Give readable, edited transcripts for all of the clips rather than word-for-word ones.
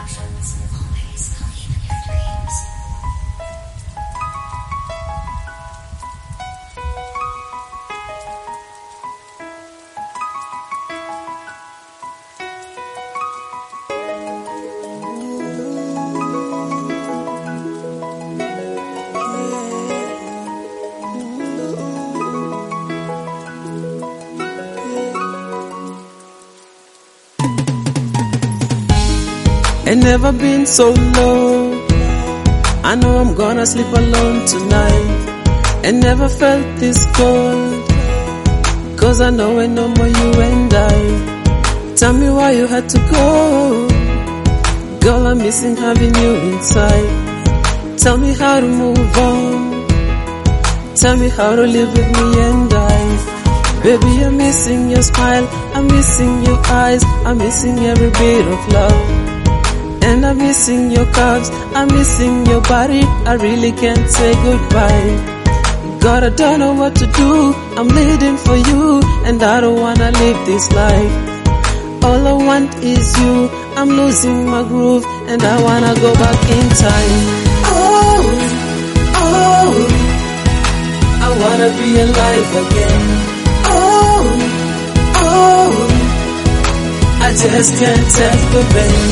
Productions, always coming in your dreams. Ain't never been so low. I know I'm gonna sleep alone tonight. Ain't never felt this cold, 'cause I know ain't no more you and I. Tell me why you had to go. Girl, I'm missing having you inside. Tell me how to move on. Tell me how to live with me and I. Baby, I'm missing your smile, I'm missing your eyes, I'm missing every bit of love. And I'm missing your curves, I'm missing your body, I really can't say goodbye. God, I don't know what to do, I'm bleeding for you, and I don't wanna live this life. All I want is you, I'm losing my groove, and I wanna go back in time. Oh, oh, I wanna be alive again. Oh, oh, I just can't take the pain.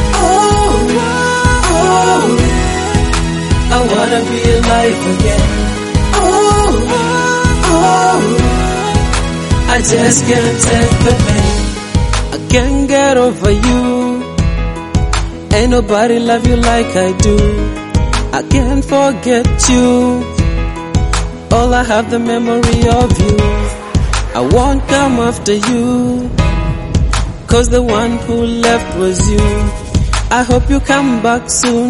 I wanna be alive again. Oh, oh, I just can't take the pain. I can't get over you. Ain't nobody love you like I do. I can't forget you. All I have the memory of you. I won't come after you, 'cause the one who left was you. I hope you come back soon.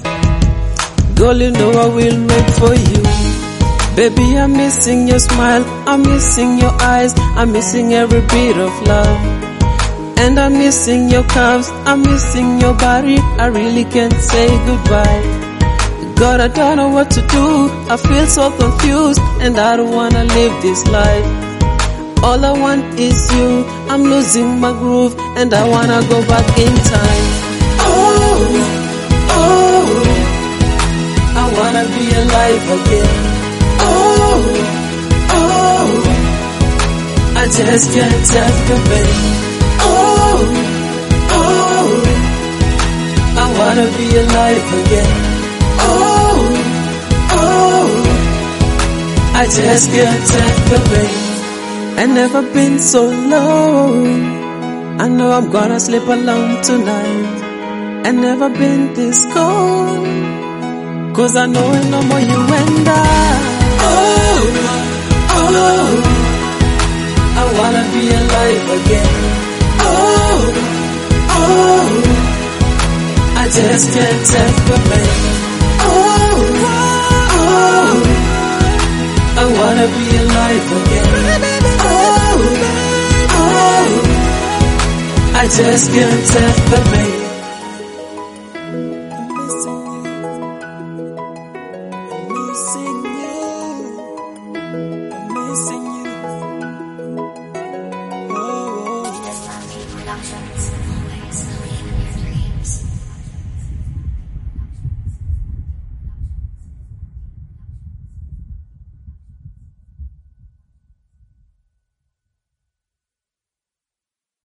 Girl, you know I will wait for you. Baby, I'm missing your smile, I'm missing your eyes, I'm missing every bit of love. And I'm missing your curves, I'm missing your body, I really can't say goodbye. God, I don't know what to do, I feel so confused, and I don't wanna live this life. All I want is you, I'm losing my groove, and I wanna go back in time. Oh, oh, I wanna be alive again. Oh, oh, I just can't take the pain. Oh, oh, I wanna be alive again. Oh, oh, I just can't take the pain. I've never been so low. I know I'm gonna sleep alone tonight. I've never been this cold, 'cause I know ain't no more you and I. Oh, oh, I wanna be alive again. Oh, oh, I just can't take the pain. Oh, oh, I wanna be alive again. Oh, oh, I just can't take the pain. Missing